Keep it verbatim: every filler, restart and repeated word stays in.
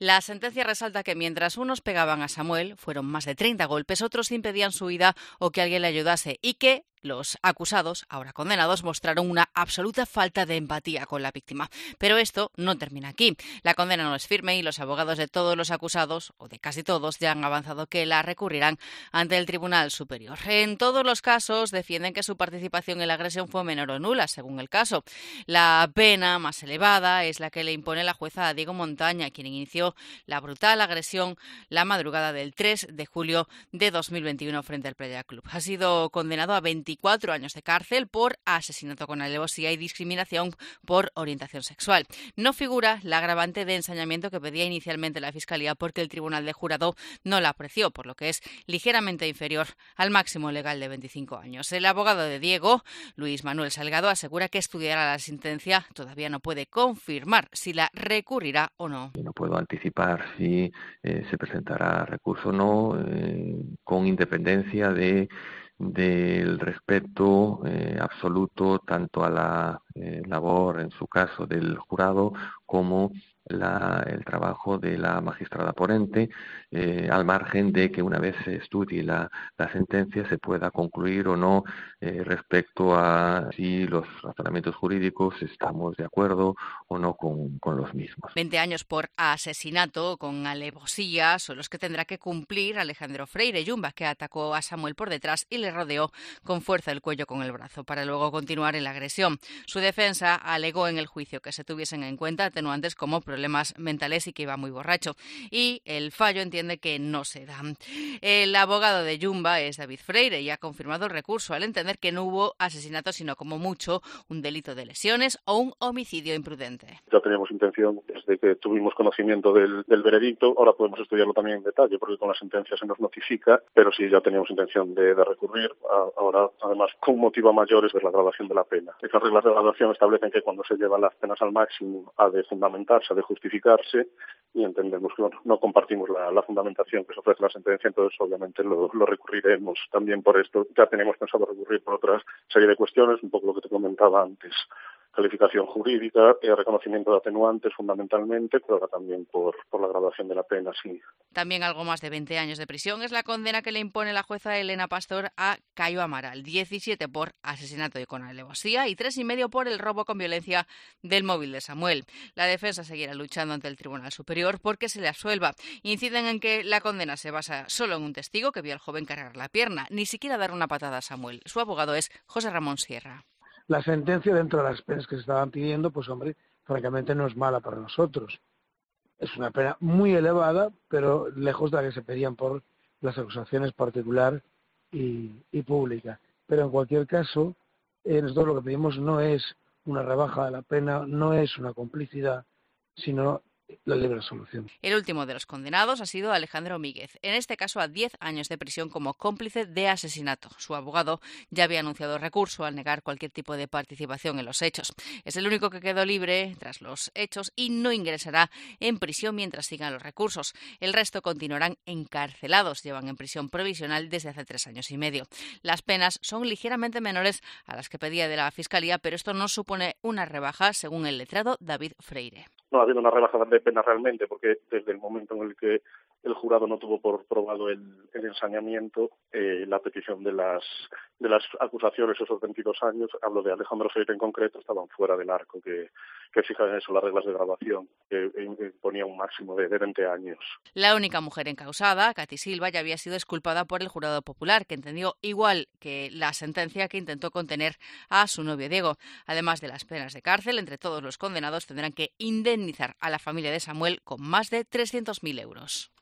La sentencia resalta que mientras unos pegaban a Samuel, fueron más de treinta golpes, otros impedían su huida o que alguien le ayudase, y que los acusados, ahora condenados, mostraron una absoluta falta de empatía con la víctima. Pero esto no termina aquí. La condena no es firme y los abogados de todos los acusados, o de casi todos, ya han avanzado que la recurrirán ante el Tribunal Superior. En todos los casos defienden que su participación en la agresión fue menor o nula, según el caso. La pena más elevada es la que le impone la jueza a Diego Montaña, quien inició la brutal agresión la madrugada del tres de julio de dos mil veintiuno frente al Playa Club. Ha sido condenado a veinticuatro años de cárcel por asesinato con alevosía y discriminación por orientación sexual. No figura la agravante de ensañamiento que pedía inicialmente la Fiscalía porque el Tribunal de Jurado no la apreció, por lo que es ligeramente inferior al máximo legal de veinticinco años. El abogado de Diego, Luis Manuel Salgado, asegura que estudiará la sentencia. Todavía no puede confirmar si la recurrirá o no. No puedo anticipar si eh, se presentará recurso o no, eh, con independencia de del respeto eh, absoluto tanto a la eh, labor, en su caso, del jurado, como la, el trabajo de la magistrada ponente, eh, al margen de que una vez se estudie la, la sentencia se pueda concluir o no eh, respecto a si los razonamientos jurídicos estamos de acuerdo o no con, con los mismos. veinte años por asesinato con alevosía son los que tendrá que cumplir Alejandro Freire Yumba, que atacó a Samuel por detrás y le rodeó con fuerza el cuello con el brazo, para luego continuar en la agresión. Su defensa alegó en el juicio que se tuviesen en cuenta atenuantes como problemas mentales y que iba muy borracho, y el fallo entiende que no se da. El abogado de Yumba es David Freire y ha confirmado el recurso al entender que no hubo asesinato, sino como mucho un delito de lesiones o un homicidio imprudente. Ya teníamos intención desde que tuvimos conocimiento del, del veredicto, ahora podemos estudiarlo también en detalle porque con la sentencia se nos notifica, pero sí ya teníamos intención de, de recurrir. Ahora, además, con un motivo mayor es la graduación de la pena. Estas reglas de graduación establecen que cuando se llevan las penas al máximo ha de fundamentarse, ha de justificarse, y entendemos que bueno, no compartimos la, la fundamentación que se ofrece la sentencia, entonces obviamente lo, lo recurriremos también por esto. Ya teníamos pensado recurrir por otra serie de cuestiones, un poco lo que te comentaba antes. Calificación jurídica, eh, reconocimiento de atenuantes fundamentalmente, pero ahora también por, por la graduación de la pena, sí. También algo más de veinte años de prisión es la condena que le impone la jueza Elena Pastor a Cayo Amaral, diecisiete por asesinato y con alevosía y tres y medio por el robo con violencia del móvil de Samuel. La defensa seguirá luchando ante el Tribunal Superior porque se le absuelva. Inciden en que la condena se basa solo en un testigo que vio al joven cargar la pierna, ni siquiera dar una patada a Samuel. Su abogado es José Ramón Sierra. La sentencia, dentro de las penas que se estaban pidiendo, pues hombre, francamente no es mala para nosotros. Es una pena muy elevada, pero lejos de la que se pedían por las acusaciones particular y, y pública. Pero en cualquier caso, eh, nosotros lo que pedimos no es una rebaja de la pena, no es una complicidad, sino la libre solución. El último de los condenados ha sido Alejandro Míguez, en este caso a diez años de prisión como cómplice de asesinato. Su abogado ya había anunciado recurso al negar cualquier tipo de participación en los hechos. Es el único que quedó libre tras los hechos y no ingresará en prisión mientras sigan los recursos. El resto continuarán encarcelados, llevan en prisión provisional desde hace tres años y medio. Las penas son ligeramente menores a las que pedía de la Fiscalía, pero esto no supone una rebaja, según el letrado David Freire. No ha habido una rebaja de pena realmente, porque desde el momento en el que el jurado no tuvo por probado el, el ensañamiento, eh, la petición de las de las acusaciones, esos veintidós años, hablo de Alejandro Freire en concreto, estaban fuera del arco que, que fijan eso las reglas de graduación, que imponía un máximo de, de veinte años. La única mujer encausada, Katy Silva, ya había sido exculpada por el jurado popular, que entendió igual que la sentencia que intentó contener a su novio Diego. Además de las penas de cárcel, entre todos los condenados tendrán que indemnizar a la familia de Samuel con más de trescientos mil euros.